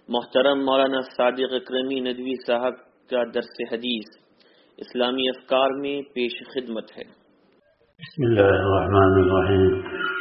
محترم مولانا صادق اکرمی ندوی صاحب کا درس حدیث اسلامی افکار میں پیش خدمت ہے۔ بسم اللہ الرحمن الرحیم،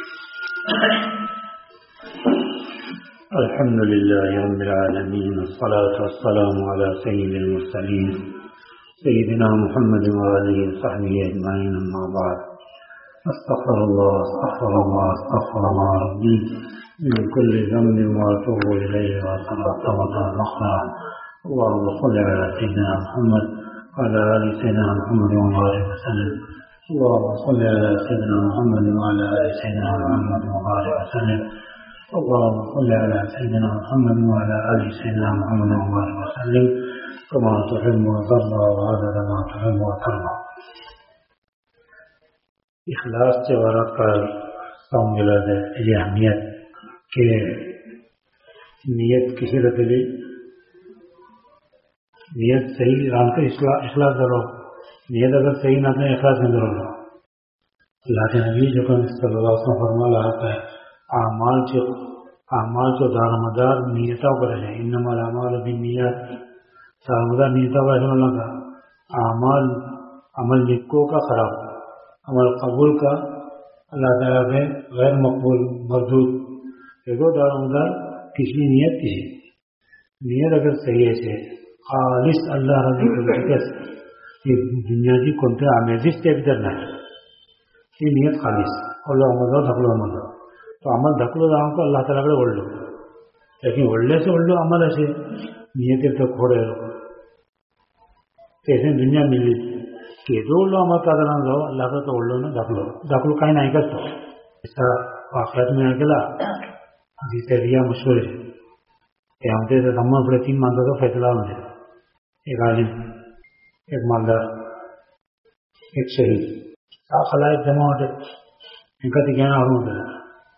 الحمد للہ رب العالمین، والصلاة والسلام علی سید المرسلین سیدنا محمد وآلہ وصحبہ اجمعین، اما بعد، استغفر اللہ استغفر اللہ استغفر اللہ ربی من كل ذنب واتوب اليه واتوب مغفرا۔ اللهم صل على سيدنا محمد وعلى ال سيدنا محمد وبارك وسلم۔ اللهم صل على سيدنا محمد وعلى ال سيدنا محمد وبارك وسلم۔ اللهم صل على سيدنا محمد وعلى ال سيدنا محمد وبارك وسلم كما تحب وترضى وعدد ما تحب وترضى۔ اخلاص سے ورق پر سمجھا ہے یہ اہمیت کہ نیت کسی رکھے نیت صحیح رام کا اخلاص کرو، نیت اگر صحیح نہ کرے اخلاص میں کرو۔ اللہ کے نبی جو صلی اللہ علیہ وسلم فرما رہا ہے اعمال جو دار مدار نیتوں پر ہے، انما الاعمال بالنیات، دار مدار نیتوں پر ہے۔ اللہ کا اعمال عمل نیکو کا خراب، عمل قبول کا اللہ تعالیٰ کے غیر مقبول مردود دیکھو دار مدار کسی نیت کی نیت اگر صحیح ہے خالص اللہ رضی یہ دنیا کی کونتے آمیزش تے بھی کرنا ہے، یہ نیت خالص اللہ مدو دھکلو مدو تو عمل دھکلو دام کو اللہ تعالیٰ کے بڑھ لو، لیکن بڑھنے سے بڑھ لو عمل ایسے نیت تو کھوڑے رہو ایسے دنیا ملی کہ دو لو عمل کا کرنا رہو اللہ کا تو بڑھ لو نا دھکلو کہیں نہیں کرتا ایسا واقعات میں اکیلا حدیث ریا مشہور ہے کہ ہم سے تمام پڑے 3 ماندہ کا فیصلہ ہونے، ایک عالم، ایک مالدار، ایک شہید، خلائق جمع ہوتے ان کا کہنا اور ہوتا ہے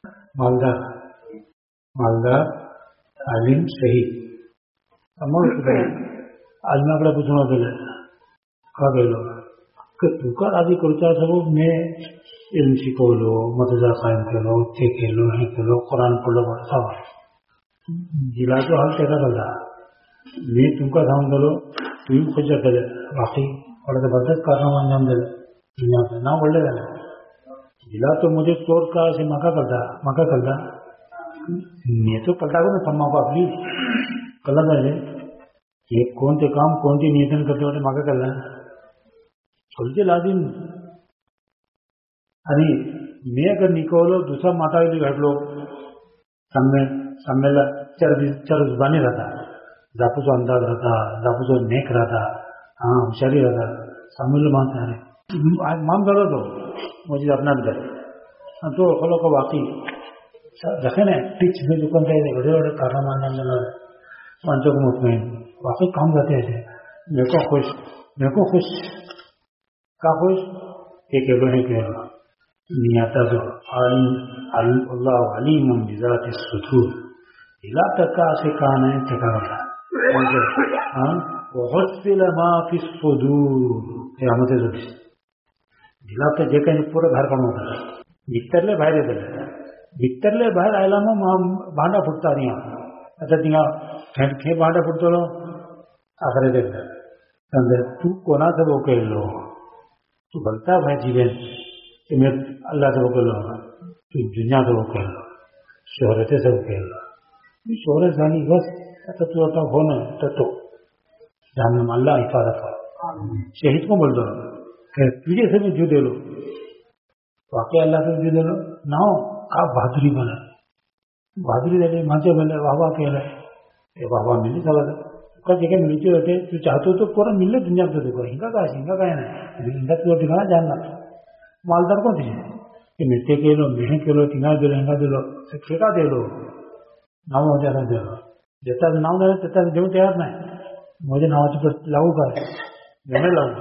مالدار عالم شہید تمام عالم اکڑا پوچھنا ہوتا ہے کہا گئے لوگ کہ تکار آدھی کرتا ہے سب میں علم سیکھو لو، مدرسہ قائم کرو، اتنے کھیلو نہیں کھیلو، قرآن پڑھ لو، سب ضلع تو حال کیسا کرتا میں تم کا دھام کرو تم خود جا کرے باقی بڑا زبردست کارنامہ انجام دے دنیا پہ نہ بڑھ لے گا ضلع تو مجھے چور کا ایسے مکہ کرتا میں تو پلٹا کروں تما کو اپنی غلط ہے یہ کون سے کام کون سی نیتن کرتے ہوتے مکہ کر رہے ہیں سلجھے لازم ارے میں اگر نکولو دوسرا ماتا بھی گھٹ لو سمیلا چر زبانی رہتا زاپوسو انداز رہتا زاپوسو نیک رہتا ہاں ہوشیاری رہتا سمیل مانتا ہے مان کرو تو مجھے اپنا بھی کرے تو کھولو کو واقعی رکھے نا ٹچ میں دکان تھے بڑے بڑے کارنامہ انجام دینا پانچوں کو مطمئن واقعی کام کرتے ایسے میرے کو خوش کا خوش ایک نہیں کہہ نیاتا جو اللہ علیم بذات الصدور لا تکا سے کہاں ہے چکا رہا وغسل ما فی الصدور قیامت زوجی دلا تو جے کہیں پورا گھر کام ہوتا ہے بھترلے باہر آئلامو بانڈا پھٹتا نہیں اچھا تینگا کھے بانڈا پھٹتا لو آخرے دیکھتا تو کونا سے وہ کہہ لو تو بلتا بھائی جیوین کہ میں اللہ سے وہ کہہ لو تو دنیا سے وہ کہہ لو شہرت سے وہ کہہ لو شہرت جانی بس تو ہونا تو جہاں اللہ حفاظت ہو شہید کو بول دو کہ تجھے سے بھی جو دے لو واقعی اللہ سے جو دے لو نہ ہو آپ بہادری بنا بہادری دے لے مانچے بولے بابا کہہ رہے بابا ملی سوال کا جگہ ملتے ہوتے تو چاہتے ہو تو پورا ملے دنیا کو دیکھو ہنگا کا ہے ہنگا تو دکھانا جاننا مالدار کو دیجیے کہ مرتے کے لو میڑے کے لو تینگا دے لو ہنگا دے لو ٹھیکا دے لو نام ہو جاتا دے لو جتا نام دے تتا جو تیار نہیں مجھے نام پر لاگو کر میں لاؤں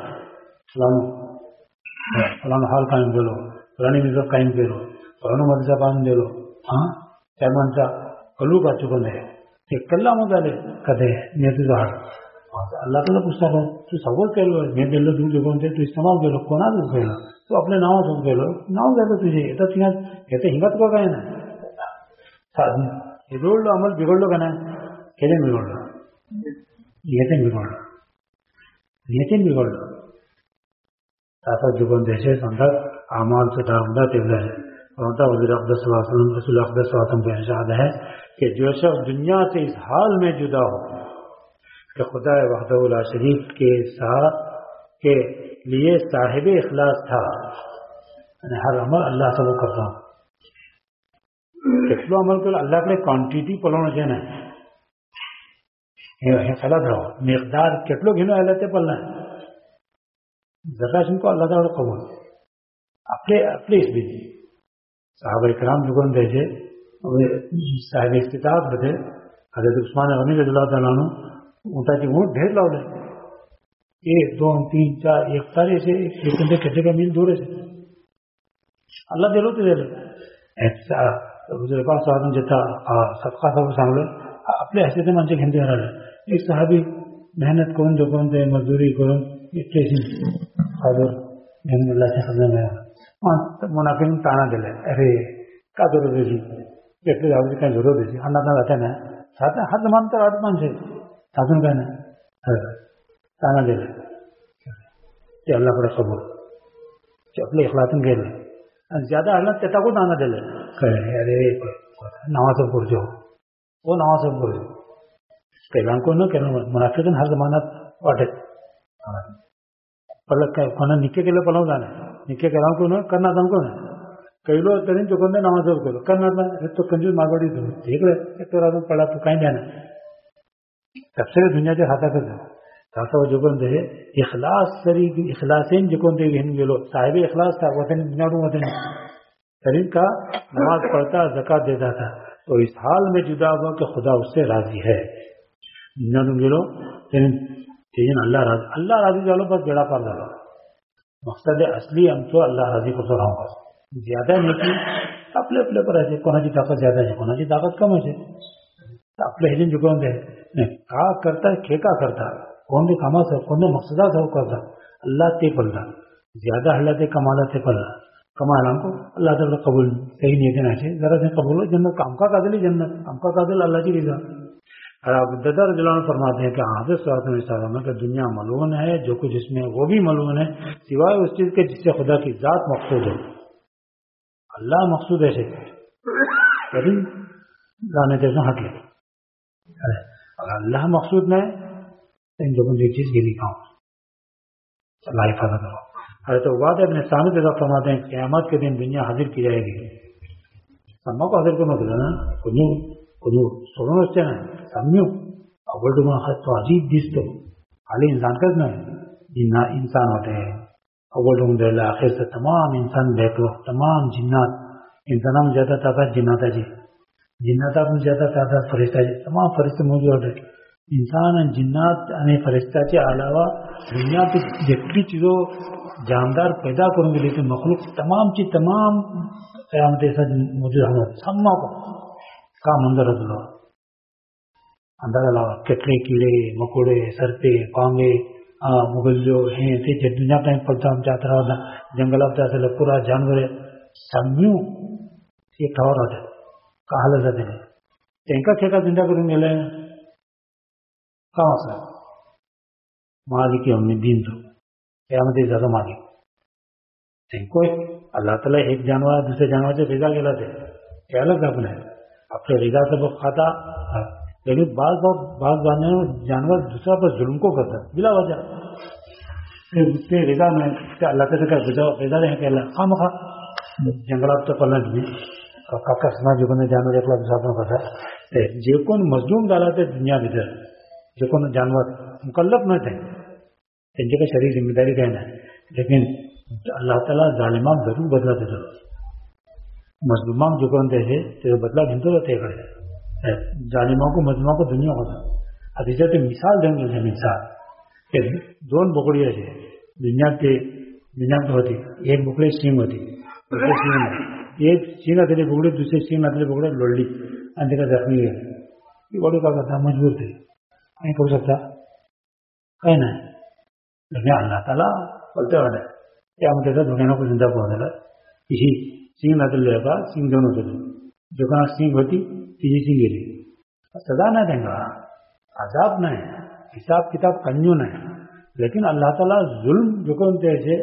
فلانا حال قائم دے لو فلانی مذہب قائم دے لو فلانا مدرسہ قائم دے لو ہاں پیمانتا کلو کا چکن ہے کہ کلا مدہ لے کدے نیتی ظاہر اللہ تعالیٰ پوچھتا ہے تو سوال کہہ لو میں دے لو دور جگہوں سے تو استعمال کر لو کونا دے کہہ لو تو اپنے نام سے کہہ لو نام دے لو تجھے یہ تو کہتے ہنگت کو کہیں نا بگڑ لو عمل بگڑ لو کہنا हेले बिघडलं, नियतीन बिघडलं. आता जुगन देशे समजा आमाल सुधा हमदा तेवला है. और वज़ीर अक़दस सल्लल्लाहु अलैहि वसल्लम, रसूल अक़दस सल्लल्लाहु अलैहि वसल्लम का इरशाद है कि जो शख्स दुनिया से इस हाल में जुदा हो کہ خدا وحدہ لا شریک کے ساتھ کے لیے صاحب اخلاص تھا, یعنی ہر عمل اللہ سے وہ کرتا ہوں. کتلو عمل کو اللہ کے کوانٹیٹی پلونا چاہیے ہے غلط رہو مقدار کتلو گھنو حالت پلنا ہے ذرا کو اللہ تعالیٰ قبول اپنے اس بھی صحابہ کرام جگن دے سے صاحب استطاعت بتے حضرت عثمان غنی رضی اللہ تعالیٰ عنہ اونٹاची اونٹ ढेर लावले 1 2 3 4 एक सारे से एक घंटे का मील दूर है अल्लाह दिलो ते दिले ऐसा हुजूर पाक साहब जता सदका सब सांगले आपले हस्ते म्हणजे घेंदे राहिले. एक सहाबी मेहनत करून जो कोण ते मजदूरी करून इतकेशी हाजर अल्लाहच्या खजान्यात मुनाफिक ताना दिले. अरे का जरूर देशी એટલે આવડી કઈ જરૂર દેशी અન્ના હતા ને સાથે હાથ માનતા આત્માન છે साधन काय नाही ताना दिले ते अल्लाकडे कबूल ते आपल्या इखलासून गेले आणि ज्यादा हल्ला त्याचा को ताना दिले काय अरे नावाचं पुरजो वो नावाचं पुरजो पहिल्यांको न केलं मुनाफिकन हर जमान्यात वाटेत पलक काय कोणा निके केलं पलव जाणे निके केला को न करणार को न कैलो तरी तो कोणत्या नावाचं केलं करणार तो कंजूस मागवडी इकडे एक राजून पडला तो काही द्या ना तफसीर दुनिया के हाथा कर तासा जोगन दे इखलास सरी इखलासेन जोगन दे हिन गेलो साहिब इखलास था वतन दुनियाडू वतन तरीन का नमाज पढ़ता ज़कात देता था. तो इस हाल में जुदा हुआ कि खुदा उससे राजी है दुनियाडू गेलो तेजन अल्लाह राजी जालो बस बेड़ा पार जालो. मकसद असली हम तो अल्लाह राजी को तो राहूंगा ज्यादा नहीं की आपले आपले पर आहे कोणाची ताकद ज्यादा आहे कोणाची ताकद कम आहे आपल्या ह्याच्यान जुगवून दे का करता खे का करता कोणते कामाचं कोणत्या मकसदाचं करता अल्लाह ते पडला ज्यादा हल्ला ते कमाला ते पडला कमाला हमको अल्लाह ताला कबूल सही नहीं देना चाहिए जरा से कबूल हो जन्नत काम का कादिल जन्नत काम का कादिल अल्लाह की रज़ा. और आप ददर जलान फरमाते हैं कि हाफिज़ सल्लल्लाहु अलैहि वसल्लम कि दुनिया मलून है जो कुछ इसमें वो भी मलून है सिवाय उस चीज़ के जिससे खुदा की ज़ात मकसूद हो. अल्लाह मकसूद है लेकिन लाने जैसा हट ले अगर अल्लाह मकसूद में तो इन लोगों ने चीज गिरी खाऊं अल्लाह हिफाजत करो. अरे तो बात है अपने सामने जगह फरमाते हैं क़यामत के दिन दुनिया हाजिर की जाएगी सम्मा को हाजिर करना होगा ना कुछ सोड़ो उससे ना सम्यू अव्वल तो तो अजीब दिस तो खाली इंसान का नहीं इंसान होते हैं अव्वल आखिर से तमाम इंसान बैठो तमाम जिन्नात इंसान में ज्यादा ताकत जिन्नाता जी जिन्नाता में ज्यादा ताकत फरिश्ता जी तमाम फरिश्ते मौजूद है. इंसान आणि जिन्नात आणि फरिश्त्याच्या अलावा दुनियात जेवढी चीजों जानदार पैदा करून गेली ती मखलूक तमाम ची तमाम क़यामत ऐसा मौजूद होना सम्मा को का मंजर रखलो अंदाजा लगा कितने कीड़े मकोड़े सरपे पांगे मुगल्यो हैं ते दुनिया टाइम पड़ता हम जाता रहा जंगलात जाते पूरा जानवर सम्यू ये ठहर होते कहा जाते हैं त्यांका ठेका जिंदा करून गेले का असं मालिक हमने दिन तो यामध्ये ज्यादा मालिक त्यांको अल्लाह ताला एक जानवर दूसरे जानवर से रिजा गेला थे अलग अपन है अपने रिजा से वो खाता लेकिन बाज जानवर दूसरा पर जुल्म को करता बिला वजह रिजा में अल्लाह ताला का रिजा रहे कि अल्लाह खाम खा जंगलात तो पलट भी काका समाज जो जानवर एक दूसरा करता जे कोण मजलूम झाला ते दुनिया भीतर जे कोण जानवर मुकल्लफ न थे त्यांची काही शरीर जिम्मेदारी काही नाही लेकिन अल्लाह ताला जालिमाक जरूर बदला देतो मजलूमाक जो कोण ते बदला घेतो त्याकडे जालिमा को मजलूमा को दुनिया होता अतिशय ते मिसाल देऊन गेले मिसाल ते दोन बोकडी असे दुनियात होती एक बोकडी सिंग होती दुसरे सिंग एक सिंग असलेली बोकडी दुसरे सिंग असलेली बोकडी लोळली आणि त्याला जखमी गेली ती वडू का करता मजबूर थे काही करू शकता काही नाही लेकिन अल्लाह ताला बोलते वाला त्यामध्ये त्याचा धोक्यानं को जिंदा पोहोचला ही सिंग नाचले का सिंग घेऊन होते दुकानात सिंग होती तिची सिंग गेली सजा नाही त्यांना عذاب نہ ہے حساب کتاب کنجو نہ ہے لیکن اللہ تعالیٰ ظلم جو کونتے ہے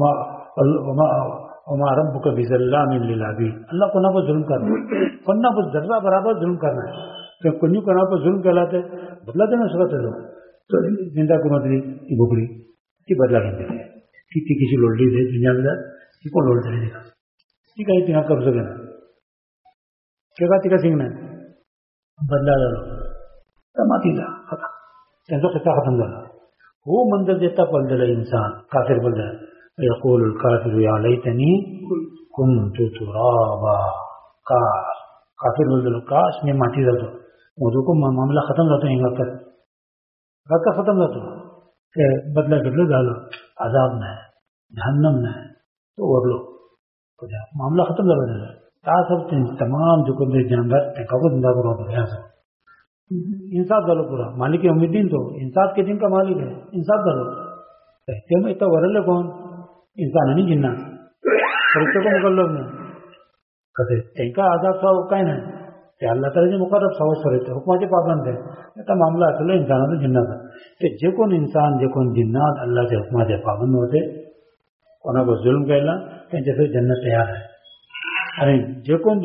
وما ربک بظلام للعبید اللہ کو نہ کو ظلم کرنا نہ کو ذرہ برابر ظلم کرنا ہے تو کنجو کو نہ کو ظلم کہلاتے بدلا دینا صورت ہے تو زندہ کو مدری کی بکری کی بدلا کرتے ہیں کسی لوڈی دے دنیا میں کی کو لوڈ دے گا ٹھیک ہے تیرا قبضہ لینا کیا کہا تیرا سنگھ نے بدلا ڈالو ماتی لا ختم تینسو خطہ ختم ڈالا وہ منظر دیتا پل دلا انسان کافر بل دلا یقول الکافر یا لیتنی کنت ترابا کافر بل دلو کاش میں ماتی ڈالتا موضوع کو معاملہ ختم رہتا ہے گھر کا ختم رہتا کہ بدلا کر لو ڈالو عذاب نہ ہے جہنم نہ ہے تو اور لو معاملہ ختم کر دے سب تمام جو کچھ جانور کو زندہ کرو یہاں سے انصاف ڈالو پورا مالک یوم الدین تو انصاف کے دن کا مالک ہے انصاف ڈالو کہتے ہیں اتنا ورل کون انسان نہیں جننا فرشتے کو مکلف نہیں کہتے ان کا عذاب تھا وہ کہیں ہے کہ اللہ تعالیٰ جو مقرر تھا وہ فرشتے حکمات پابند ہے ایسا معاملہ اصل ہے انسانوں تو جنات ہے کہ جو کون انسان جو کون جنات اللہ کے حکمات پابند ہوتے انہوں کو ظلم کہنا کہ جیسے جنت تیار ہے ارے جو کون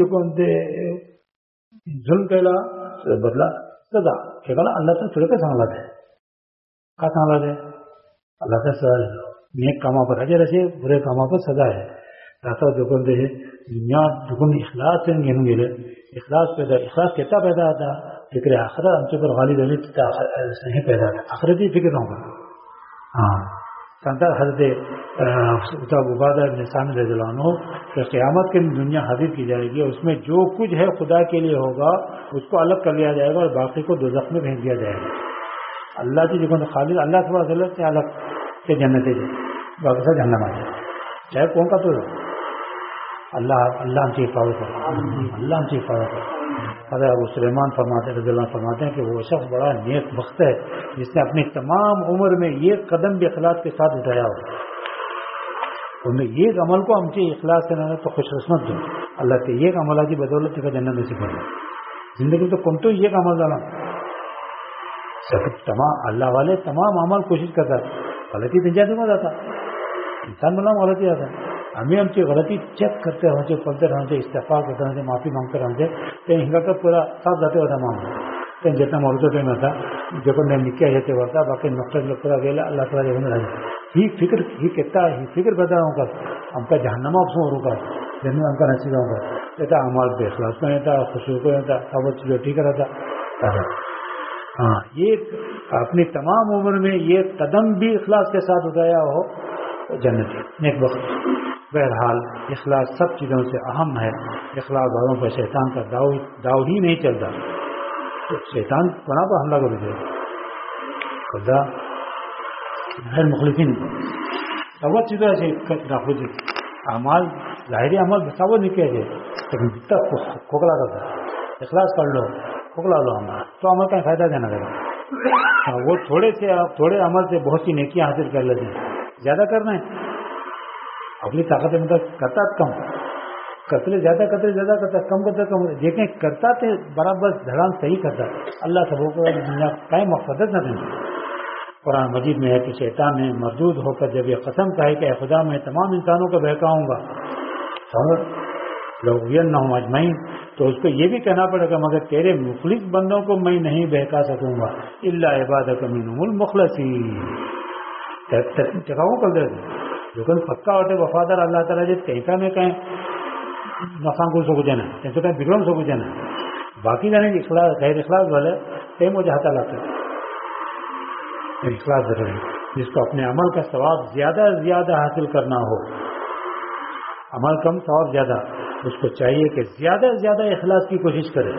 ظلم کہلا بدلا سزا کہ اللہ سے چھوڑ کے سنبھلا دے کا سنبھلا دے اللہ سے سزا دے دو نیک کاموں پر اجر ہے برے کاموں پر سزا ہے راستہ جو کون دے دنیا جو کون اخلاص سے گھنوں گے اخلاص پیدا اخلاص کہتا پیدا آتا فکر آخرت ہم سے پر غالب ہے نہیں پیدا آتا آخرتی فکر ہوں گا ہاں سنتا حضرت عبادہ بن سامد رضی اللہ عنہ کہ قیامت کے دنیا حاضر کی جائے گی اس میں جو کچھ ہے خدا کے لیے ہوگا اس کو الگ کر لیا جائے گا اور باقی کو دوزخ میں بھیج دیا جائے گا اللہ کی جو خالد اللہ سے الگ سے جنت ہے باقی سے جہنم آ جائے چاہے کون کا تو اللہ ہم سے حفاظت کرے اللہ ہم سے حفاظت کرے حضرت ابو سلیمان فرماتے رضی اللہ فرماتے ہیں کہ وہ شخص بڑا نیک بخت ہے جس نے اپنی تمام عمر میں یہ قدم بھی اخلاص کے ساتھ اٹھایا ہو ان میں یہ عمل کو ہم سے اخلاص سے نہ تو خوش قسمت دو اللہ کے یہ عمل کی بدولت کا جنت نصیب کرنا زندگی تو کم تو یہ عمل ڈالا تمام اللہ والے تمام عمل کوشش کرتا ہے غلطی تجا دوں جاتا انسان بنا غلطی آتا ہے ہمیں ہم سے غلطی چیک کرتے رہنا چاہیے پڑھتے رہنا چاہیے استعفا کرتے رہنا چاہیے معافی مانگتے رہنا چاہیے تو ہنگا کا پورا صاف جاتے ہوتا معاملہ تو جتنا موضوع ٹائم ہوتا جو میں نکیا جاتے ہوتا باقی نقصان لوگ پورا گیا اللہ تعالیٰ جو رہے ہی فکر ہی کہتا ہی فکر پیدا ہوں گا ہم کا جہنم اپسوں ہو گا جنم ہم کا نصیب ہوگا کہتا ہمارے بے اخلاص میں رہتا خوشی کو رہتا سب چیزیں ٹھیک رہتا ہاں یہ اپنی تمام عمر میں یہ قدم بھی اخلاص کے ساتھ اٹھایا ہو تو جنت نیک وقت بہرحال اخلاص سب چیزوں سے اہم ہے اخلاص والوں پر شیطان کا داؤ ہی نہیں چلتا تو شیطان بنا پر حملہ کر دے خدا غیر مخلصین سب چیزیں ایسے اعمال ظاہری عمل سب نہیں کیا جائے لیکن جتنا کھوکھلا کرتا اخلاص کر لو کھوکھلا لو عمل تو عمل کا فائدہ دینا کرے وہ تھوڑے عمل سے بہت سی نیکیاں حاصل کر لیتے ہیں زیادہ کرنا ہے اپنی طاقت میں کرتا کم کرتے زیادہ کرتے زیادہ کرتا کم کرتے کم دیکھیں کرتا تو برابر دھڑام صحیح کرتا اللہ سب کو دنیا کا مقصد نہ دیں قرآن مجید میں ہے کہ شیطان نے مردود ہو کر جب یہ قسم کہا کہ اے خدا میں تمام انسانوں کو بہکاؤں گا لوگ نہ ہوں اجمعین تو اس کو یہ بھی کہنا پڑے گا مگر تیرے مخلص بندوں کو میں نہیں بہکا سکوں گا الا عبادک منہم المخلصین ٹکاؤں کر دے جو کہ پکا ہوتے وفادار اللہ تعالیٰ جب کہیں میں کہیں نقصان کو سو جانا کہیں تو کہیں بگڑوں سو جانا باقی جانے اخلاص غیر اخلاص والے کہیں مجھے ہاتھ لاتے اخلاص ضروری جس کو اپنے عمل کا ثواب زیادہ زیادہ حاصل کرنا ہو عمل کم ثواب زیادہ اس کو چاہیے کہ زیادہ زیادہ اخلاص کی کوشش کرے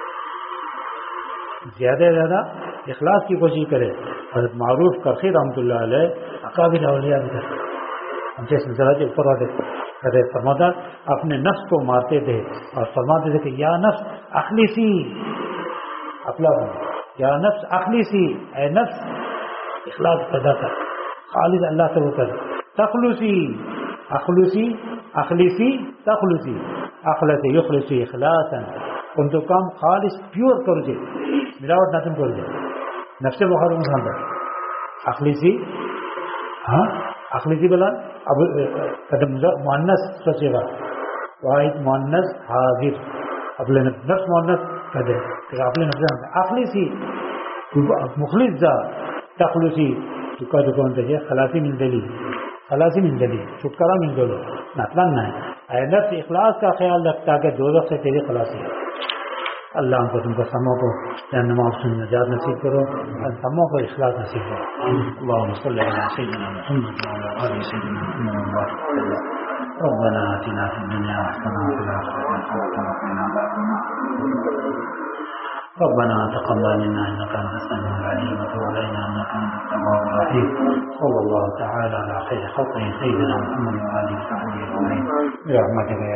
زیادہ زیادہ اخلاص کی کوشش کرے حضرت معروف کرخی رحمۃ اللہ علیہ اکابر اولیاء بھی کرتے ہم سے سلسلہ کے اوپر والے کرتے فرماتا اپنے نفس کو مارتے تھے اور فرماتے تھے کہ یا نفس اخلیصی اپلا یا نفس اخلیصی اے نفس اخلاص پیدا کر خالص اللہ سے وہ کر تخلصی اخلصی اخلیصی تخلصی اخلص یخلصی اخلاصا ان تو کام خالص پیور کر دے ملاوٹ نہ تم کر دے نفس بخار مسند اخلیسی ہاں اخلیسی بلا اب مؤنث سوچے گا واحد مؤنث حاضر قبل نفس مؤنث کہتے قبل نفس اخلیسی مخلص ذا تخلصی چکا دکان تجھے خلاصی من دلی خلاصی من دلی چھٹکارا من دلو مطلب نہ ہے نفس اخلاص کا خیال رکھتا کہ دوزخ سے تیری خلاصی ہے. اللہ ہم کو تم کو سموں کو جہنم سے نجات نصیب کرو اور سموں کو اخلاص نصیب کرو. اللهم صل على سيدنا محمد وعلى آل سيدنا محمد وبارك وسلم. ربنا آتنا في الدنيا حسنة وفي الآخرة حسنة وقنا عذاب النار. ربنا تقبل منا انك انت السميع العليم وتب علينا انك انت التواب الرحيم. صلى الله تعالى على خير خلقه سيدنا محمد وعلى اله وصحبه اجمعين برحمتك.